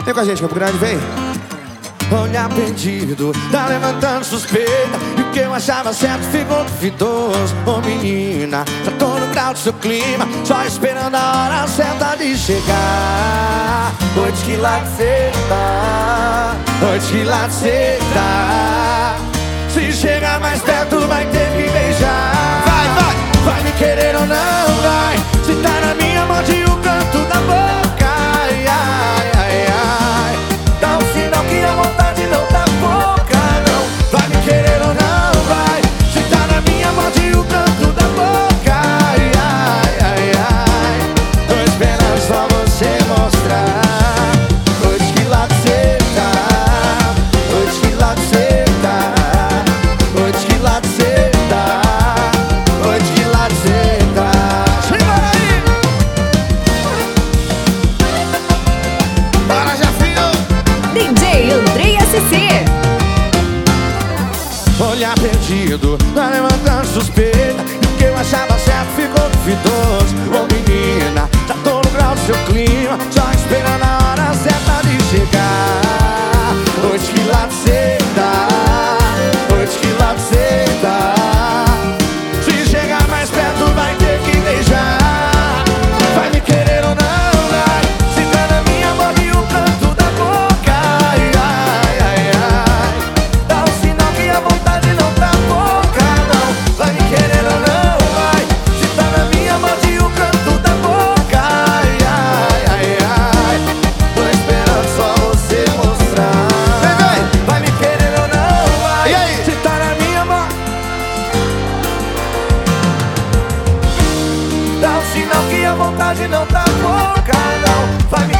Vem com a gente, Campo Grande, vem. Olhar perdido, tá levantando suspeita. E o que eu achava certo ficou duvidoso. Ô menina, já tô no grau do seu clima, só esperando a hora certa de chegar. Noite que lado cê tá, noite que lado cê tá. Se chegar mais perto vai ter que beijar. Vai, vai, vai me querer ou não vai. Se tá na minha mão de um canto da boca. Ai, ai, ai, ai. Dá um sinal que a vontade não tá pouca, não. Vai me querer ou não vai. Se tá na minha mão de um canto da boca. Ai, ai, ai, ai. Tô esperando só você mostrar. Hoje que lado cê tá, hoje que lado cê tá, hoje que lado cê tá, hoje que lado cê tá. Simbora aí! Bora, Jafinho! DJ Andrei SC. Olhar perdido, tá levantando suspeita. E o que eu achava certo ficou duvidoso. Ô menina, já tô no grau do seu clima, só esperando a hora certa de chegar. Hoje que lado cê tá, hoje que lado cê tá. Se chegar mais perto vai ter que beijar. Vai me querer ou não vai. Se tá na minha mão e o canto da boca. Ai, ai, ai, ai. Dá um sinal que a vontade não tá pouca, não. Vai me querer ou não vai. Se tá na minha mão e o canto da boca. Ai, ai, ai, ai. Tô esperando só você mostrar. Vem, vem. Vai me querer ou não vai. E aí? Se tá na minha mão. Dá um sinal que a vontade não tá pouca, não. Vai me